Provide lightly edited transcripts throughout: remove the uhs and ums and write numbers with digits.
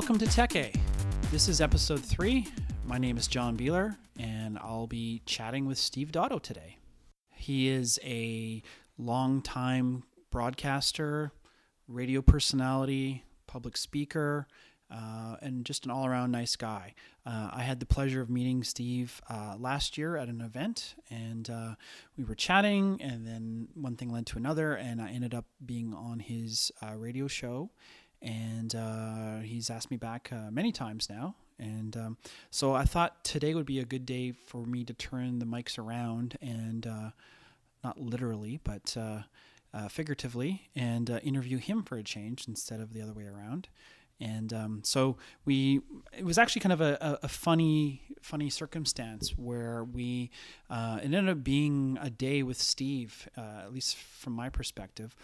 Welcome to Tech A. This is episode 3. My name is John Beeler, and I'll be chatting with Steve Dotto today. He is a longtime broadcaster, radio personality, public speaker, and just an all-around nice guy. I had the pleasure of meeting Steve last year at an event, and we were chatting, and then one thing led to another, and I ended up being on his radio show, and he's asked me back many times now. And so I thought today would be a good day for me to turn the mics around and not literally, but figuratively, and interview him for a change instead of the other way around. And so it was actually kind of a funny circumstance where it ended up being a day with Steve, at least from my perspective.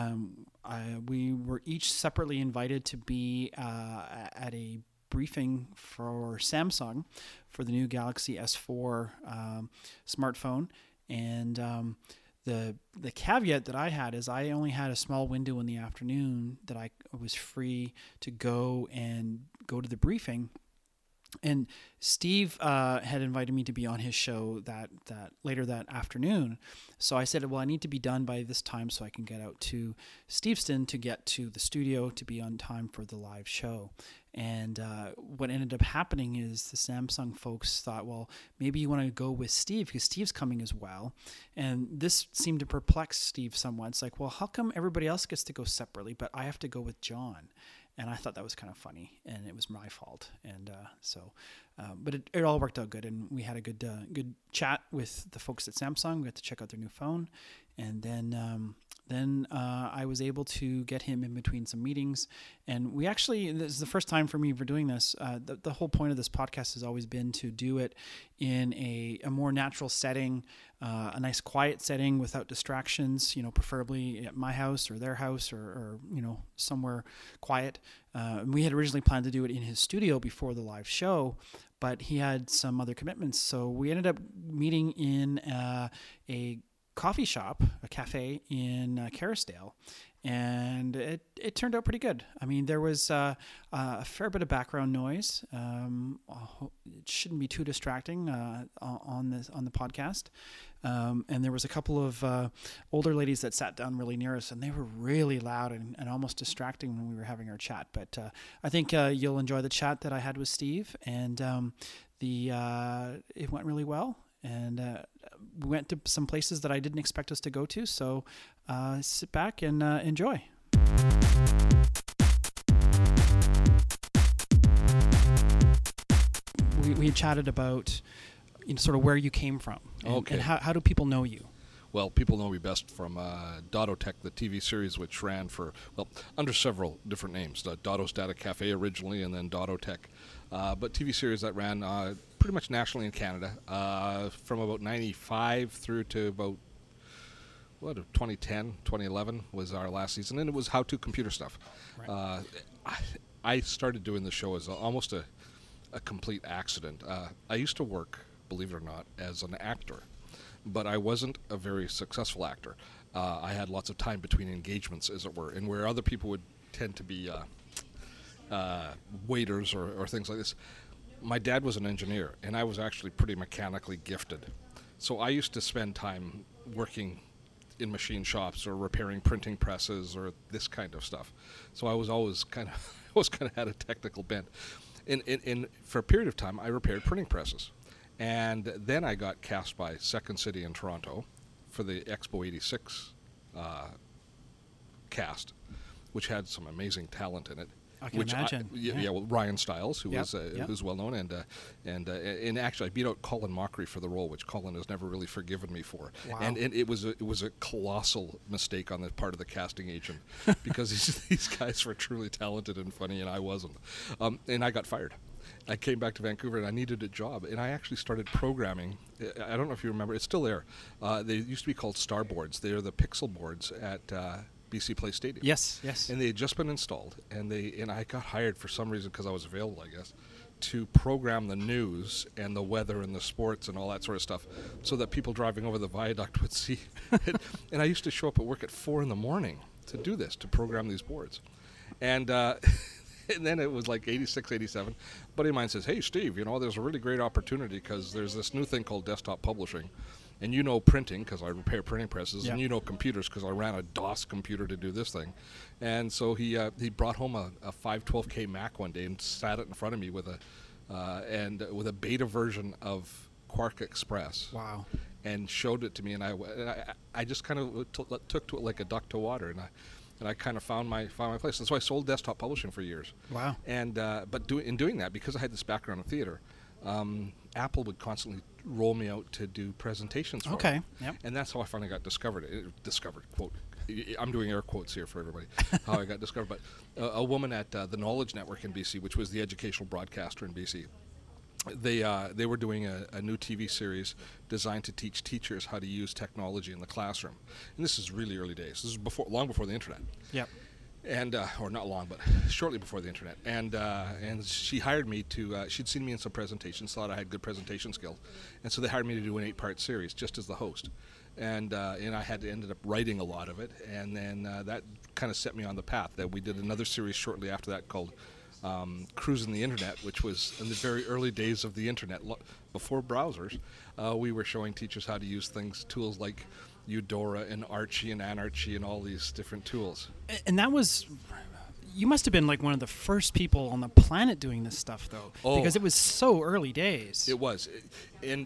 We were each separately invited to be at a briefing for Samsung for the new Galaxy S4 smartphone. And the caveat that I had is I only had a small window in the afternoon that I was free to go to the briefing. And Steve had invited me to be on his show that later that afternoon. So I said, well, I need to be done by this time so I can get out to Steveston to get to the studio to be on time for the live show. And what ended up happening is the Samsung folks thought, well, maybe you want to go with Steve because Steve's coming as well. And this seemed to perplex Steve somewhat. It's like, well, how come everybody else gets to go separately, but I have to go with John? And I thought that was kind of funny, and it was my fault. And but it all worked out good, and we had a good chat with the folks at Samsung. We got to check out their new phone, and then I was able to get him in between some meetings. And this is the first time for me for doing this. The whole point of this podcast has always been to do it in a more natural setting, a nice quiet setting without distractions, preferably at my house or their house or somewhere quiet. We had originally planned to do it in his studio before the live show, but he had some other commitments. So we ended up meeting in a coffee shop, a cafe in Kerrisdale, and it turned out pretty good. I mean, there was a fair bit of background noise. It shouldn't be too distracting on the podcast. And there was a couple of older ladies that sat down really near us, and they were really loud and almost distracting when we were having our chat. But I think you'll enjoy the chat that I had with Steve, and it went really well. And we went to some places that I didn't expect us to go to. So sit back and enjoy. We chatted about sort of where you came from. And how do people know you? Well, people know me best from Dotto Tech, the TV series, which ran under several different names. Dotto's Data Cafe originally, and then Dotto Tech. But TV series that ran pretty much nationally in Canada from about 95 through to about 2010, 2011 was our last season, and it was how-to computer stuff. Right. I started doing the show as almost a complete accident. I used to work, believe it or not, as an actor, but I wasn't a very successful actor. I had lots of time between engagements, as it were, and where other people would tend to be waiters or things like this. My dad was an engineer, and I was actually pretty mechanically gifted. So I used to spend time working in machine shops or repairing printing presses or this kind of stuff. So I was always kind of had a technical bent. And for a period of time, I repaired printing presses. And then I got cast by Second City in Toronto for the Expo 86 cast, which had some amazing talent in it. I can imagine. Well, Ryan Stiles, who's well known, and actually I beat out Colin Mockery for the role, which Colin has never really forgiven me for. Wow. And it was a colossal mistake on the part of the casting agent because these guys were truly talented and funny, and I wasn't. And I got fired. I came back to Vancouver and I needed a job, and I actually started programming. I don't know if you remember, it's still there. They used to be called Starboards. They're the pixel boards at BC Place Stadium. Yes. And they had just been installed, and I got hired for some reason because I was available, I guess, to program the news and the weather and the sports and all that sort of stuff so that people driving over the viaduct would see it. And I used to show up at work at 4 a.m. to do this, to program these boards. And And then it was like 86, 87. A buddy of mine says, hey, Steve, there's a really great opportunity because there's this new thing called desktop publishing. And printing because I repair printing presses, Yeah. and computers because I ran a DOS computer to do this thing. And so he brought home a 512K Mac one day and sat it in front of me with a beta version of Quark Express. Wow. And showed it to me, and I just kind of took to it like a duck to water, and I kind of found my place. And so I sold desktop publishing for years. Wow. And in doing that, because I had this background in theater, Apple would constantly roll me out to do presentations for them. Yep. And that's how I finally got discovered, quote. I'm doing air quotes here for everybody, how I got discovered. But a woman at the Knowledge Network in BC, which was the educational broadcaster in BC, they were doing a new TV series designed to teach teachers how to use technology in the classroom. And this is really early days. This is long before the internet. Yep. And or not long, but shortly before the internet. And she hired me to. She'd seen me in some presentations, thought I had good presentation skills, and so they hired me to do an 8-part series just as the host. And I ended up writing a lot of it, and then that kind of set me on the path. That we did another series shortly after that called Cruising the Internet, which was in the very early days of the internet, before browsers. We were showing teachers how to use tools like Eudora and Archie and Anarchy and all these different tools. And that was, you must have been like one of the first people on the planet doing this stuff, though, because it was so early days. It was, and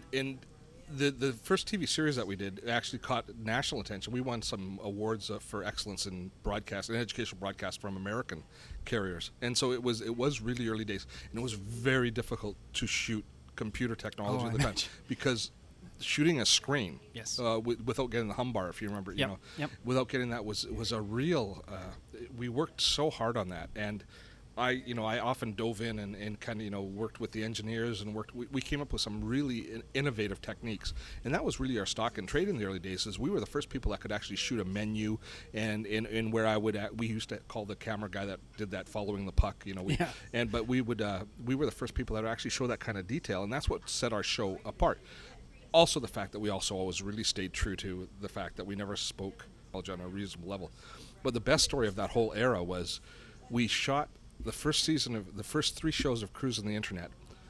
the first TV series that we did actually caught national attention. We won some awards for excellence in broadcast and educational broadcast from American carriers, and so it was really early days, and it was very difficult to shoot computer technology at the time because shooting a screen, yes, without getting the hum bar, if you remember, Yep. without getting that was a real. We worked so hard on that, and I often dove in and kind of worked with the engineers and we came up with some really innovative techniques, and that was really our stock in trade in the early days. Is we were the first people that could actually shoot a menu, and where we used to call the camera guy that did that following the puck, but we were the first people that would actually show that kind of detail, and that's what set our show apart. Also, the fact that we also always really stayed true to the fact that we never spoke on a reasonable level. But the best story of that whole era was we shot the first season of the first 3 shows of Cruising the Internet,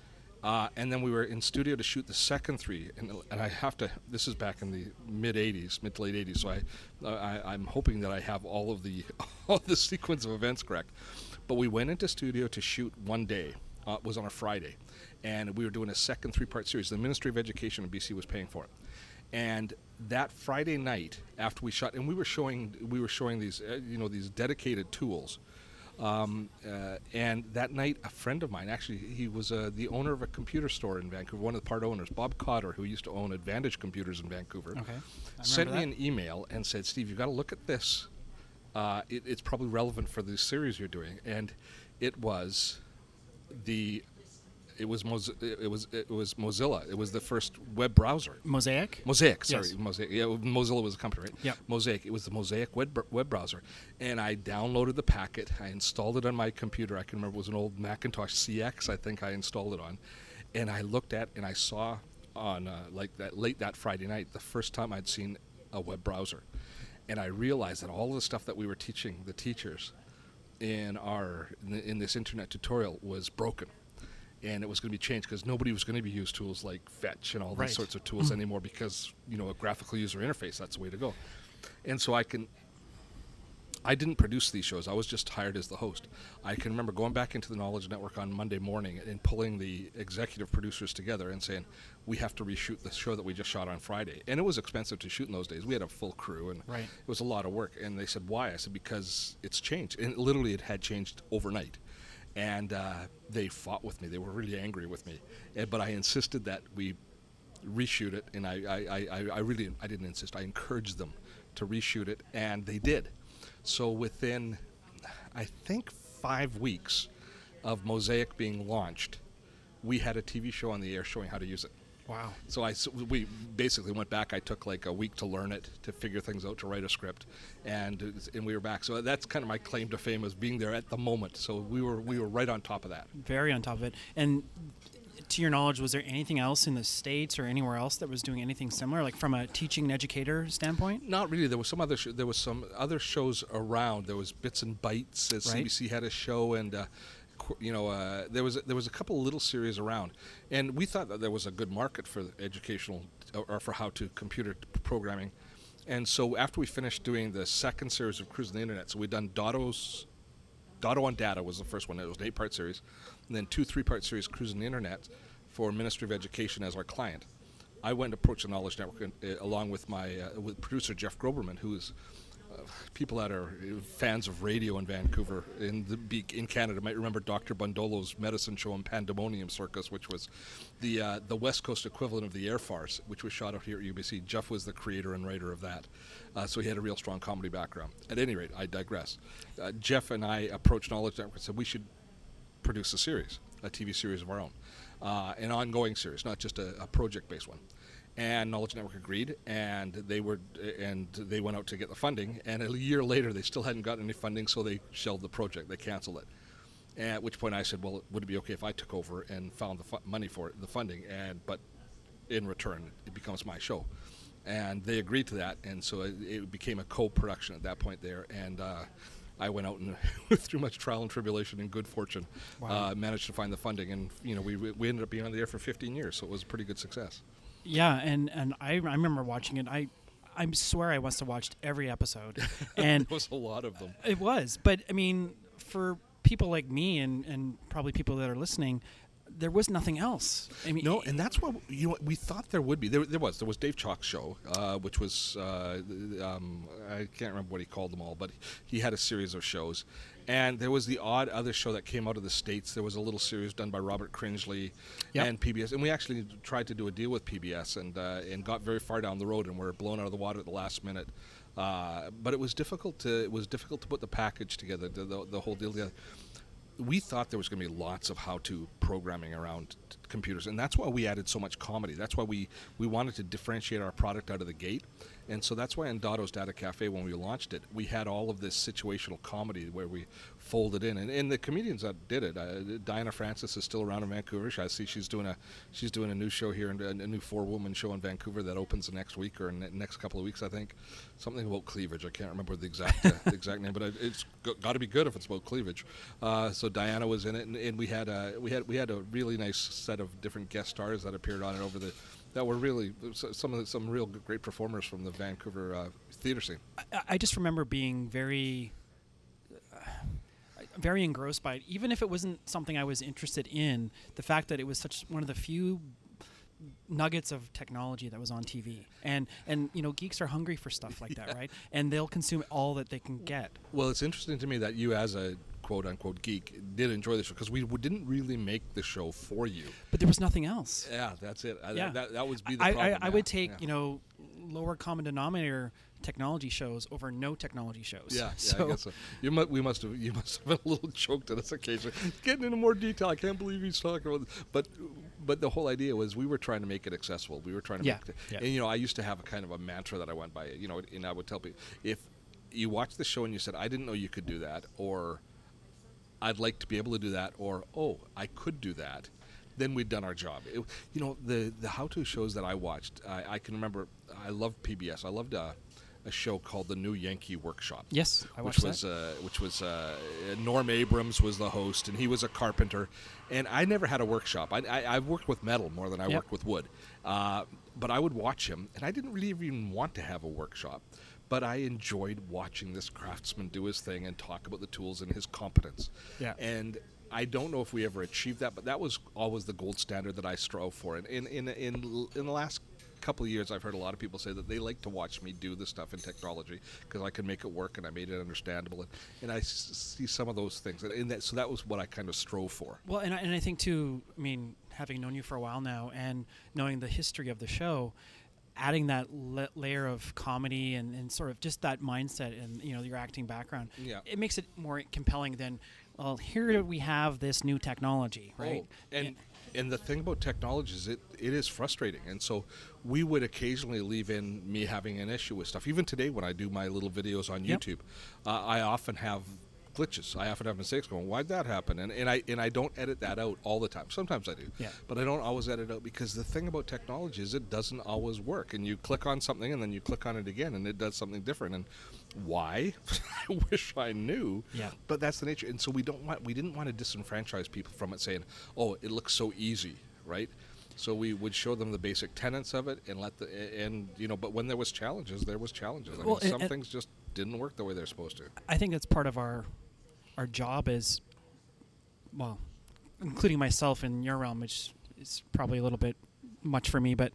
and then we were in studio to shoot the second 3. And I have to. This is back in the mid to late 80s. So I'm hoping that I have all the sequence of events correct. But we went into studio to shoot one day. It was on a Friday, and we were doing a second 3-part series. The Ministry of Education in BC was paying for it. And that Friday night, after we shot, and we were showing these these dedicated tools. And that night, a friend of mine, actually, he was the owner of a computer store in Vancouver, one of the part owners, Bob Cotter, who used to own Advantage Computers in Vancouver, sent me an email and said, Steve, you've got to look at this. It's probably relevant for the series you're doing. And it was Mozilla. It was the first web browser. Mosaic, sorry. Yes. Mosaic. Yeah, Mozilla was the company, right? Yeah. Mosaic. It was the Mosaic web browser. And I downloaded the packet. I installed it on my computer. I can remember it was an old Macintosh CX, I think I installed it on. And I looked at and I saw on late that Friday night, the first time I'd seen a web browser. And I realized that all the stuff that we were teaching the teachers in this internet tutorial was broken. And it was going to be changed because nobody was going to be used tools like Fetch and all these sorts of tools anymore because, a graphical user interface, that's the way to go. And so I didn't produce these shows. I was just hired as the host. I can remember going back into the Knowledge Network on Monday morning and pulling the executive producers together and saying, we have to reshoot the show that we just shot on Friday. And it was expensive to shoot in those days. We had a full crew, and it was a lot of work. And they said, why? I said, because it's changed. And literally it had changed overnight. And they fought with me. They were really angry with me. But I insisted that we reshoot it, and I didn't insist. I encouraged them to reshoot it, and they did. So within, I think, 5 weeks of Mosaic being launched, we had a TV show on the air showing how to use it. Wow. So we basically went back. I took like a week to learn it, to figure things out, to write a script, and we were back. So that's kind of my claim to fame, as being there at the moment. So we were right on top of that. Very on top of it. And to your knowledge, was there anything else in the States or anywhere else that was doing anything similar, like from a teaching and educator standpoint? Not really. There was some other shows around. There was Bits and Bytes. CBC had a show, and there was a couple little series around, and we thought that there was a good market for educational or for how to computer programming. And so after we finished doing the second series of Cruising the Internet, so we'd done Dotto on Data was the first one. It was an 8-part series, and then 2 3-part series Cruising the Internet for Ministry of Education as our client. I went and approached the Knowledge Network along with my with producer Jeff Groberman, who is people that are fans of radio in Vancouver in Canada might remember Dr. Bundolo's medicine show on Pandemonium Circus, which was the West Coast equivalent of the Air Farce, which was shot out here at UBC. Jeff was the creator and writer of that, so he had a real strong comedy background. At any rate, I digress. Jeff and I approached Knowledge Network and said we should produce a series, a TV series of our own, an ongoing series, not just a project-based one. And Knowledge Network agreed, and they went out to get the funding. And a year later, they still hadn't gotten any funding, so they shelved the project. They canceled it. At which point, I said, "Well, would it be okay if I took over and found the money for it, the funding? But in return, it becomes my show." And they agreed to that, and so it became a co-production at that point there. And I went out and through much trial and tribulation and good fortune, managed to find the funding, and we ended up being on the air for 15 years, so it was a pretty good success. Yeah, and I remember watching it. I swear I must have watched every episode. And there was a lot of them. It was. But, I mean, for people like me and probably people that are listening, there was nothing else. I mean, no, and that's what we thought there would be. There was Dave Chalk's show, which was I can't remember what he called them all, but he had a series of shows, and there was the odd other show that came out of the States. There was a little series done by Robert Cringely and PBS, and we actually tried to do a deal with PBS and got very far down the road, and were blown out of the water at the last minute. But it was difficult to put the package together, the whole deal together. We thought there was going to be lots of how-to programming around computers, and that's why we added so much comedy. That's why we wanted to differentiate our product out of the gate, and so that's why in Dotto's Data Cafe, when we launched it, we had all of this situational comedy where we folded in, and the comedians that did it. Diana Francis is still around in Vancouver. I see she's doing a new show here, a new 4-woman show in Vancouver that opens the next week or next couple of weeks, I think. Something about cleavage. I can't remember the exact name, but it's got to be good if it's about cleavage. So Diana was in it, and we had a really nice set of different guest stars that appeared on it that were really some real great performers from the Vancouver theater scene. I just remember being very engrossed by it, even if it wasn't something I was interested in. The fact that it was such one of the few nuggets of technology that was on TV, and geeks are hungry for stuff like that, right? And they'll consume all that they can get. Well, it's interesting to me that you, as a quote-unquote geek, did enjoy the show, because we didn't really make the show for you. But there was nothing else. Yeah, that's it. That would be the problem. I would take lower common denominator technology shows over no technology shows. Yeah, I guess so. You must have been a little choked at us occasionally. Getting into more detail, I can't believe he's talking about this. But the whole idea was we were trying to make it accessible. We were trying to make it. And I used to have a kind of a mantra that I went by. And I would tell people, if you watch the show and you said, "I didn't know you could do that," or "I'd like to be able to do that," or "Oh, I could do that," then we'd done our job. The how-to shows that I watched, I can remember. I loved PBS. I loved a show called The New Yankee Workshop. Yes, I watched that. Which was Norm Abrams was the host, and he was a carpenter. And I never had a workshop. I worked with metal more than I worked with wood. But I would watch him, and I didn't really even want to have a workshop. But I enjoyed watching this craftsman do his thing and talk about the tools and his competence. Yeah. And I don't know if we ever achieved that, but that was always the gold standard that I strove for. And in the last couple of years, I've heard a lot of people say that they like to watch me do this stuff in technology because I can make it work and I made it understandable. And I see some of those things. So that was what I kind of strove for. Well, and I think, too, having known you for a while now and knowing the history of the show, adding that layer of comedy and sort of just that mindset and your acting background, it makes it more compelling than, well, here we have this new technology, right? Oh, and the thing about technology is it is frustrating, and so we would occasionally leave in me having an issue with stuff. Even today, when I do my little videos on YouTube, I often have glitches. I often have mistakes going, why'd that happen? And I don't edit that out all the time. Sometimes I do. Yeah. But I don't always edit out, because the thing about technology is it doesn't always work. And you click on something and then you click on it again and it does something different. And why? I wish I knew. Yeah. But that's the nature. And so we didn't want to disenfranchise people from it, saying, oh, it looks so easy, right? So we would show them the basic tenets of it and but when there was challenges, there was challenges. I Well, mean, some things just didn't work the way they're supposed to. I think that's part of our job is, well, including myself in your realm, which is probably a little bit much for me, but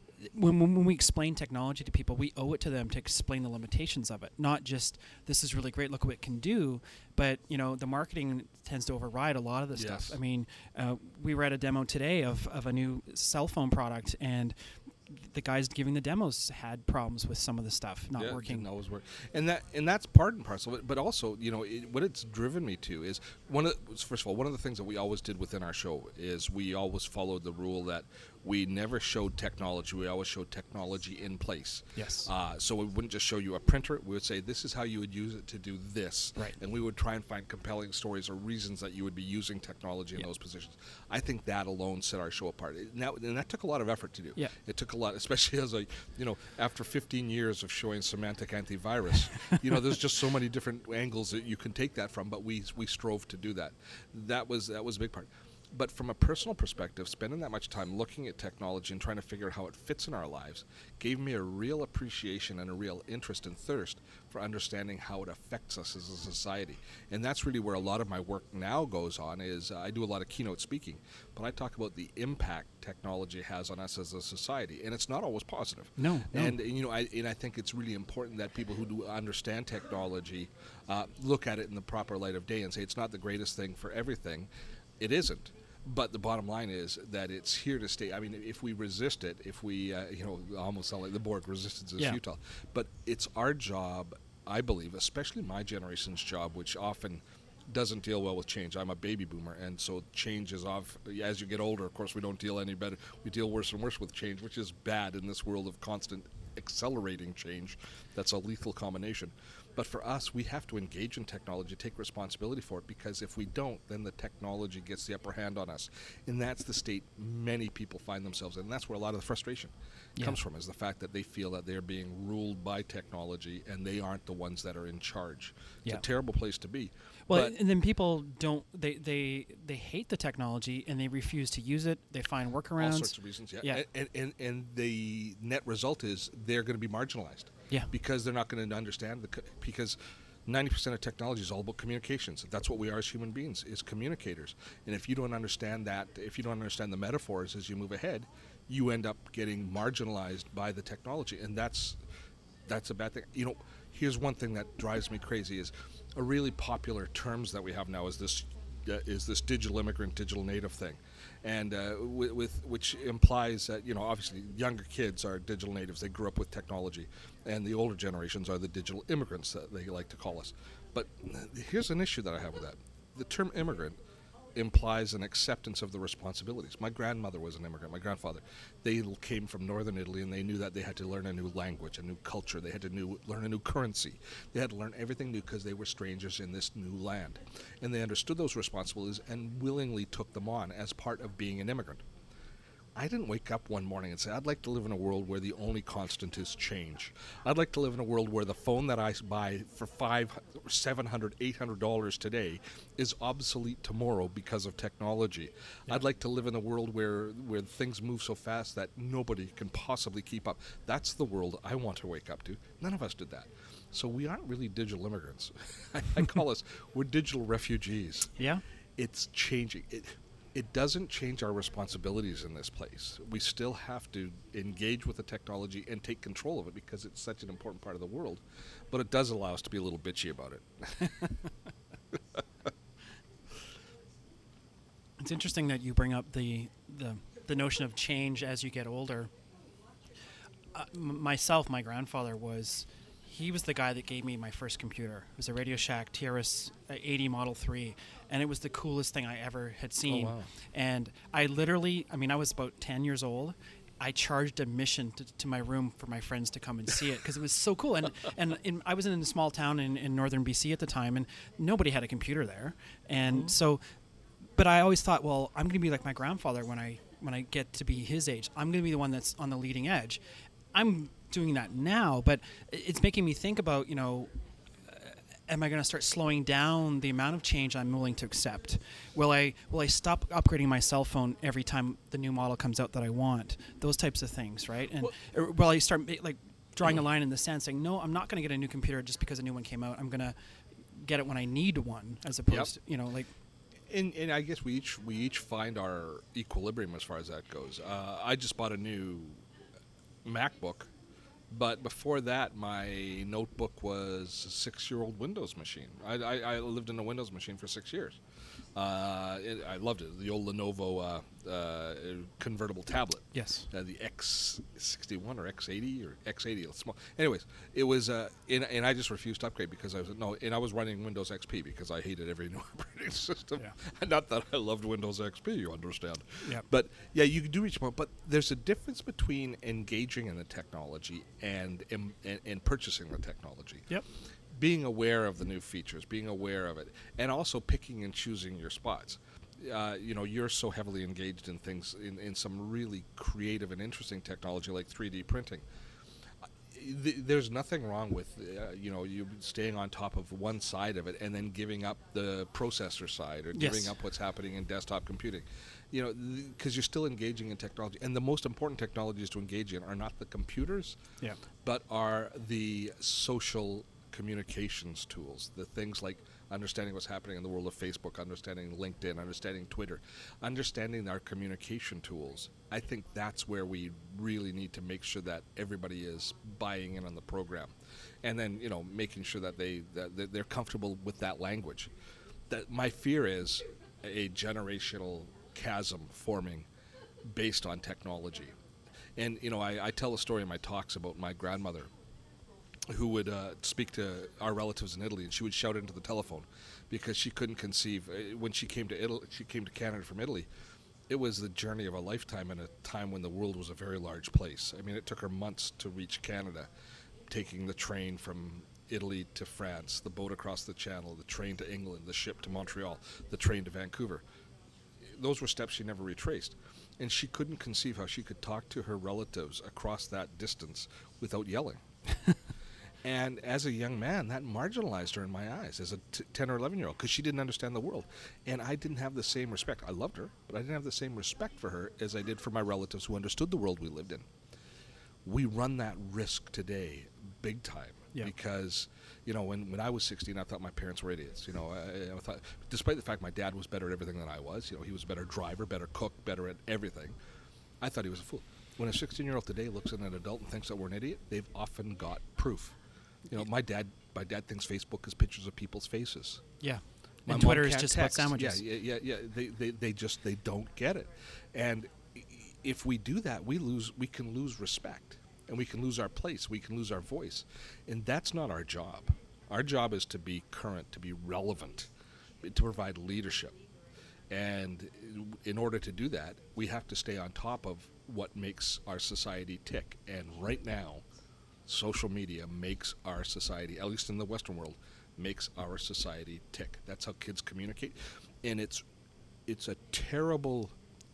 when we explain technology to people, we owe it to them to explain the limitations of it, not just this is really great, look what it can do, but the marketing tends to override a lot of this stuff. I mean, we were at a demo today of a new cell phone product, and the guys giving the demos had problems with some of the stuff not working. Didn't always work, and that's part and parcel of it. But also, what it's driven me to is first of all, one of the things that we always did within our show is we always followed the rule that we never showed technology. We always showed technology in place. Yes. So we wouldn't just show you a printer. We would say, this is how you would use it to do this. Right. And we would try and find compelling stories or reasons that you would be using technology in those positions. I think that alone set our show apart. And that took a lot of effort to do. Yeah. It took a lot, especially as after 15 years of showing semantic antivirus, there's just so many different angles that you can take that from, but we strove to do that. That was a big part. But from a personal perspective, spending that much time looking at technology and trying to figure out how it fits in our lives gave me a real appreciation and a real interest and thirst for understanding how it affects us as a society. And that's really where a lot of my work now goes on. Is I do a lot of keynote speaking, but I talk about the impact technology has on us as a society, and it's not always positive. No. And I think it's really important that people who do understand technology look at it in the proper light of day and say it's not the greatest thing for everything. It isn't. But the bottom line is that it's here to stay. I mean, if we resist it, if we, almost sound like the Borg, resistance is futile. But it's our job, I believe, especially my generation's job, which often doesn't deal well with change. I'm a baby boomer, and so change is off. As you get older, of course, we don't deal any better. We deal worse and worse with change, which is bad in this world of constant accelerating change. That's a lethal combination. But for us, we have to engage in technology, take responsibility for it, because if we don't, then the technology gets the upper hand on us. And that's the state many people find themselves in. And that's where a lot of the frustration comes from, is the fact that they feel that they're being ruled by technology and they aren't the ones that are in charge. It's a terrible place to be. Well, and then people don't, they hate the technology and they refuse to use it. They find workarounds. All sorts of reasons, And the net result is they're going to be marginalized. Yeah. Because they're not going to understand, because 90% of technology is all about communications. That's what we are as human beings, is communicators. And if you don't understand that, if you don't understand the metaphors as you move ahead, you end up getting marginalized by the technology. And that's a bad thing. Here's one thing that drives me crazy is a really popular terms that we have now is this digital immigrant, digital native thing. And which implies that, obviously younger kids are digital natives. They grew up with technology. And the older generations are the digital immigrants that they like to call us. But here's an issue that I have with that. The term immigrant implies an acceptance of the responsibilities. My grandmother was an immigrant, my grandfather. They came from northern Italy, and they knew that they had to learn a new language, a new culture. They had to learn a new currency. They had to learn everything new because they were strangers in this new land. And they understood those responsibilities and willingly took them on as part of being an immigrant. I didn't wake up one morning and say, I'd like to live in a world where the only constant is change. I'd like to live in a world where the phone that I buy for $500, $700, $800 today is obsolete tomorrow because of technology. Yeah. I'd like to live in a world where things move so fast that nobody can possibly keep up. That's the world I want to wake up to. None of us did that. So we aren't really digital immigrants. I call us, we're digital refugees. Yeah. It's changing. It doesn't change our responsibilities in this place. We still have to engage with the technology and take control of it because it's such an important part of the world. But it does allow us to be a little bitchy about it. It's interesting that you bring up the notion of change as you get older. My grandfather he was the guy that gave me my first computer. It was a Radio Shack TRS-80 Model 3, and it was the coolest thing I ever had seen. Oh, wow. And I was about 10 years old, I charged admission to my room for my friends to come and see it because it was so cool. And I was in a small town in northern BC at the time, and nobody had a computer there. And so, but I always thought, well, I'm going to be like my grandfather when I get to be his age. I'm going to be the one that's on the leading edge. I'm doing that now, but it's making me think about, am I going to start slowing down the amount of change I'm willing to accept? Will I stop upgrading my cell phone every time the new model comes out that I want? Those types of things, right? And will I start drawing a line in the sand, saying, no, I'm not going to get a new computer just because a new one came out. I'm going to get it when I need one, as opposed to, And I guess we each find our equilibrium as far as that goes. I just bought a new MacBook. But before that, my notebook was a 6-year-old Windows machine. I lived in a Windows machine for 6 years. I loved it. The old Lenovo convertible tablet. Yes. The X61 or X80 or X80. It's small. Anyways, it was, and I just refused to upgrade because I was running Windows XP because I hated every new operating system. Yeah. Not that I loved Windows XP, you understand. Yeah. But yeah, you do reach a point. But there's a difference between engaging in the technology and purchasing the technology. Yep. Being aware of the new features, being aware of it, and also picking and choosing your spots. You're so heavily engaged in things, in some really creative and interesting technology like 3D printing. There's nothing wrong with, you staying on top of one side of it and then giving up the processor side or giving up what's happening in desktop computing. Because you're still engaging in technology. And the most important technologies to engage in are not the computers, but are the social communications tools, the things like understanding what's happening in the world of Facebook, understanding LinkedIn, understanding Twitter, understanding our communication tools. I think that's where we really need to make sure that everybody is buying in on the program, and then making sure that they're comfortable with that language. That my fear is a generational chasm forming based on technology. And I tell a story in my talks about my grandmother, who would speak to our relatives in Italy, and she would shout into the telephone because she couldn't conceive. When she came to Canada from Italy, it was the journey of a lifetime in a time when the world was a very large place. I mean, it took her months to reach Canada, taking the train from Italy to France, the boat across the Channel, the train to England, the ship to Montreal, the train to Vancouver. Those were steps she never retraced. And she couldn't conceive how she could talk to her relatives across that distance without yelling. And as a young man, that marginalized her in my eyes as a 10 or 11-year-old because she didn't understand the world. And I didn't have the same respect. I loved her, but I didn't have the same respect for her as I did for my relatives who understood the world we lived in. We run that risk today big time because, when I was 16, I thought my parents were idiots. I thought, despite the fact my dad was better at everything than I was, he was a better driver, better cook, better at everything, I thought he was a fool. When a 16-year-old today looks at an adult and thinks that we're an idiot, they've often got proof. My dad thinks Facebook is pictures of people's faces. Yeah. And Twitter is just about sandwiches. Yeah. They don't get it. And if we do that, we can lose respect, and we can lose our place, we can lose our voice. And that's not our job. Our job is to be current, to be relevant, to provide leadership. And in order to do that, we have to stay on top of what makes our society tick. And right now, social media makes our society, at least in the Western world, makes our society tick. That's how kids communicate, and it's a terrible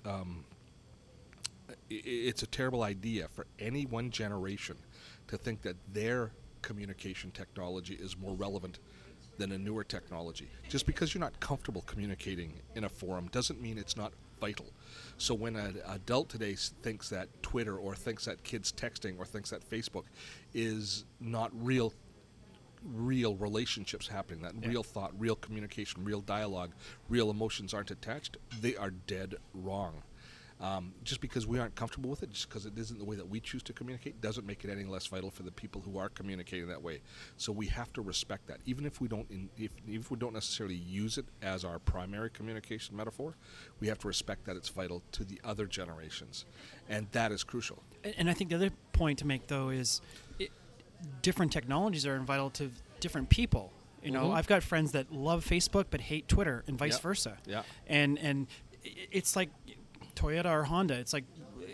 idea for any one generation to think that their communication technology is more relevant than a newer technology. Just because you're not comfortable communicating in a forum doesn't mean it's not vital. So when an adult today thinks that Twitter or thinks that kids texting or thinks that Facebook is not real relationships happening, that real thought, real communication, real dialogue, real emotions aren't attached, they are dead wrong. Just because we aren't comfortable with it, just because it isn't the way that we choose to communicate, doesn't make it any less vital for the people who are communicating that way. So we have to respect that, even if we don't, if we don't necessarily use it as our primary communication metaphor. We have to respect that it's vital to the other generations, and that is crucial. And I think the other point to make, though, is different technologies are vital to different people. I've got friends that love Facebook but hate Twitter, and vice versa. Yeah. And it's like Toyota or Honda. It's like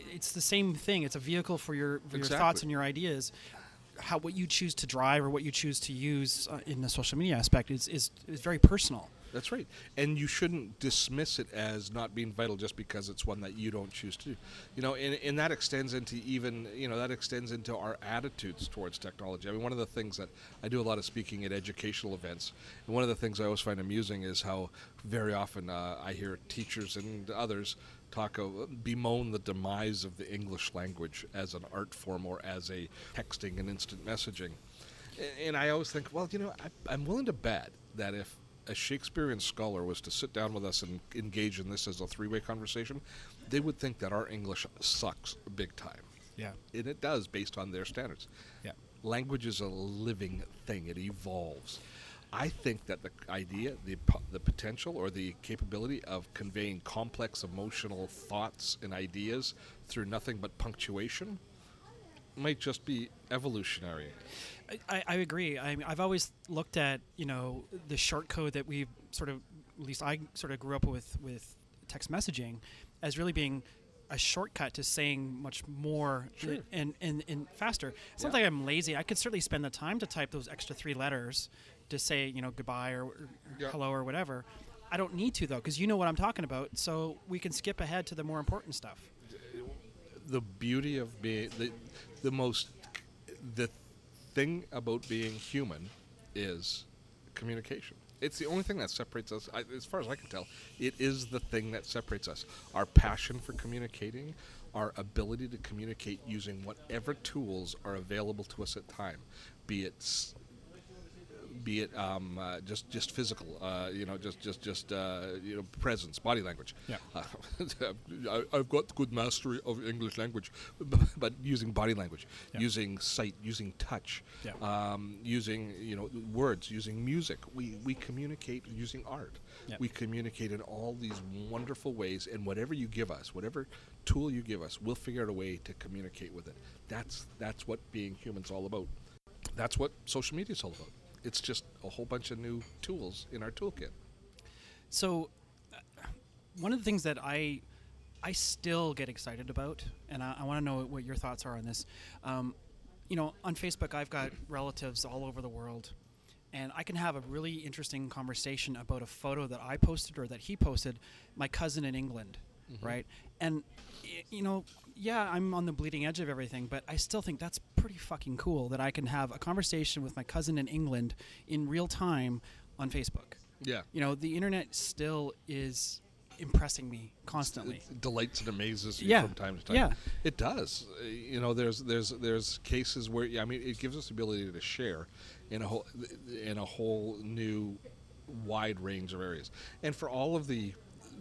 it's the same thing. It's a vehicle for your Exactly. thoughts and your ideas. What you choose to drive or what you choose to use in the social media aspect is very personal. That's right. And you shouldn't dismiss it as not being vital just because it's one that you don't choose to do. And that extends into that extends into our attitudes towards technology. I mean, one of the things that I do a lot of speaking at educational events, and one of the things I always find amusing is how very often I hear teachers and others bemoan the demise of the English language as an art form or as a texting and instant messaging. And I always think, well, I'm willing to bet that if a Shakespearean scholar was to sit down with us and engage in this as a three-way conversation, they would think that our English sucks big time. Yeah. And it does, based on their standards. Yeah. Language is a living thing. It evolves. I think that the idea, the potential or the capability of conveying complex emotional thoughts and ideas through nothing but punctuation might just be evolutionary. I agree. I've always looked at, the short code that we've sort of, at least I sort of grew up with text messaging as really being a shortcut to saying much more and faster. It's not like I'm lazy. I could certainly spend the time to type those extra 3 letters to say, goodbye or hello or whatever. I don't need to, though, because you know what I'm talking about, so we can skip ahead to the more important stuff. The beauty of being the thing about being human is communication. It's the only thing that separates us. As far as I can tell, it is the thing that separates us. Our passion for communicating, our ability to communicate using whatever tools are available to us at time, be it just physical, presence, body language. Yeah. I've got good mastery of English language, but using body language, using sight, using touch, using words, using music. We communicate using art. Yeah. We communicate in all these wonderful ways, and whatever you give us, whatever tool you give us, we'll figure out a way to communicate with it. That's what being human's all about. That's what social media is all about. It's just a whole bunch of new tools in our toolkit. So, one of the things that I still get excited about, and I want to know what your thoughts are on this. On Facebook, I've got relatives all over the world, and I can have a really interesting conversation about a photo that I posted or that he posted, my cousin in England, right? And, I'm on the bleeding edge of everything, but I still think that's pretty fucking cool that I can have a conversation with my cousin in England in real time on Facebook. Yeah. The internet still is impressing me constantly. It delights and amazes you from time to time. Yeah. It does. There's cases where it gives us the ability to share in a whole new wide range of areas. And for all of the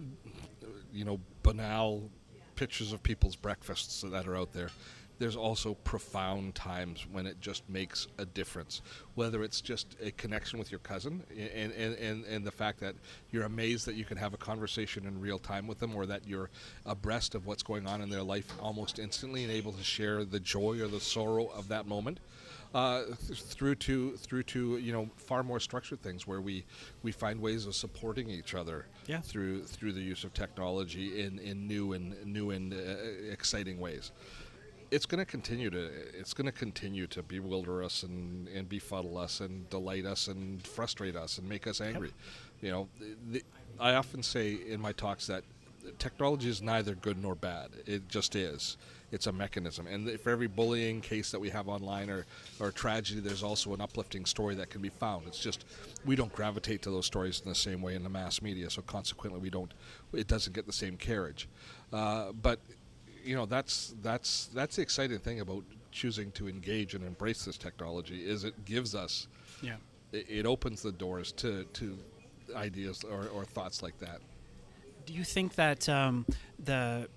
banal pictures of people's breakfasts that are out there, there's also profound times when it just makes a difference. Whether it's just a connection with your cousin and the fact that you're amazed that you can have a conversation in real time with them, or that you're abreast of what's going on in their life almost instantly and able to share the joy or the sorrow of that moment, through to far more structured things where we find ways of supporting each other through the use of technology in new and exciting ways. It's going to continue to bewilder us and befuddle us and delight us and frustrate us and make us angry. I often say in my talks that technology is neither good nor bad. It just is. It's a mechanism. And for every bullying case that we have online or tragedy, there's also an uplifting story that can be found. It's just we don't gravitate to those stories in the same way in the mass media, so consequently it doesn't get the same carriage. But that's the exciting thing about choosing to engage and embrace this technology is it gives us, it opens the doors to ideas or thoughts like that. Do you think that the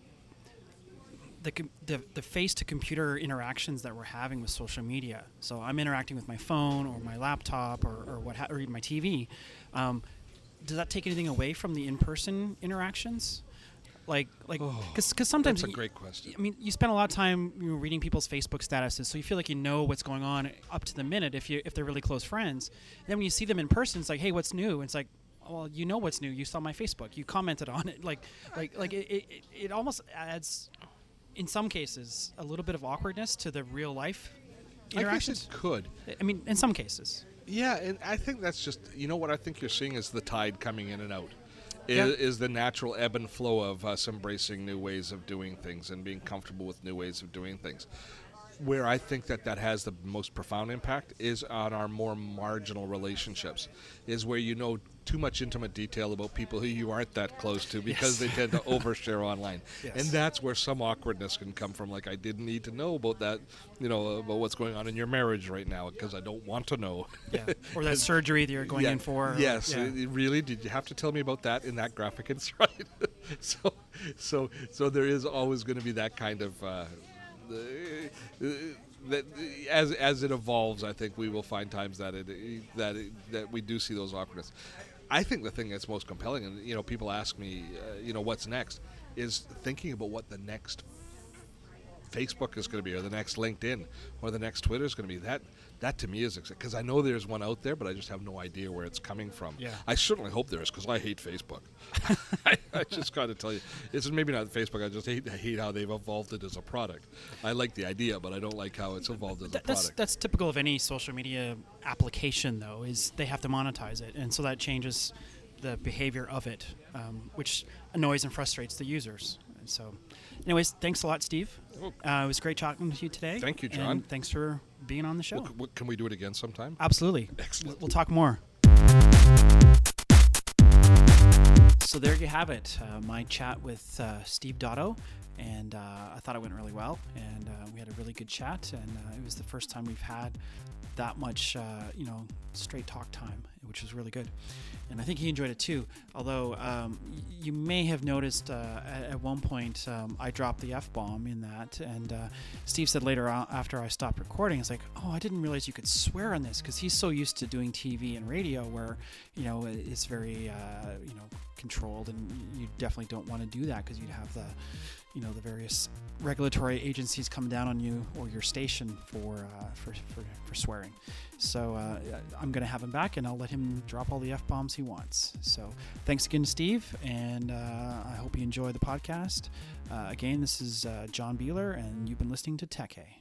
face-to-computer interactions that we're having with social media, so I'm interacting with my phone or my laptop or even my TV, does that take anything away from the in-person interactions? Because sometimes that's a great question. You spend a lot of time reading people's Facebook statuses, so you feel like you know what's going on up to the minute if they're really close friends. And then when you see them in person, it's like, hey, what's new? And it's like, well, you know what's new. You saw my Facebook. You commented on it. It almost adds in some cases, a little bit of awkwardness to the real life I guess interactions? it could. I mean, in some cases. Yeah, and I think that's just, what I think you're seeing is the tide coming in and out. Yeah. Is the natural ebb and flow of us embracing new ways of doing things and being comfortable with new ways of doing things. Where I think that has the most profound impact is on our more marginal relationships, is where you know too much intimate detail about people who you aren't that close to because they tend to overshare online. Yes. And that's where some awkwardness can come from. Like, I didn't need to know about that, about what's going on in your marriage right now because I don't want to know. Yeah. Or that surgery that you're going in for. Yes. Yeah. Really? Did you have to tell me about that in that graphic? It's right. So there is always going to be that kind of... that as it evolves, I think we will find times that we do see those awkwardness. I think the thing that's most compelling, and people ask me, what's next, is thinking about what the next Facebook is going to be, or the next LinkedIn, or the next Twitter is going to be. That to me is exciting, because I know there's one out there, but I just have no idea where it's coming from. Yeah. I certainly hope there is, because I hate Facebook. I just got to tell you, it's maybe not Facebook. I just hate how they've evolved it as a product. I like the idea, but I don't like how it's evolved as a product. That's typical of any social media application, though, is they have to monetize it, and so that changes the behavior of it, which annoys and frustrates the users. And so, anyways, thanks a lot, Steve. It was great talking to you today. Thank you, John. And thanks for being on the show. Can we do it again sometime? Absolutely. Excellent. We'll talk more. So there you have it, my chat with Steve Dotto, and I thought it went really well, and we had a really good chat, and it was the first time we've had that much, straight talk time, which was really good, and I think he enjoyed it too. Although you may have noticed at one point I dropped the F-bomb in that, and Steve said later on, after I stopped recording, it's like, oh, I didn't realize you could swear on this, because he's so used to doing TV and radio where it's very controlled, and you definitely don't want to do that, because you'd have the various regulatory agencies come down on you or your station for swearing. So I'm going to have him back, and I'll let him drop all the F-bombs he wants. So thanks again, Steve, and I hope you enjoy the podcast. Again, this is John Beeler, and you've been listening to Tech Hey.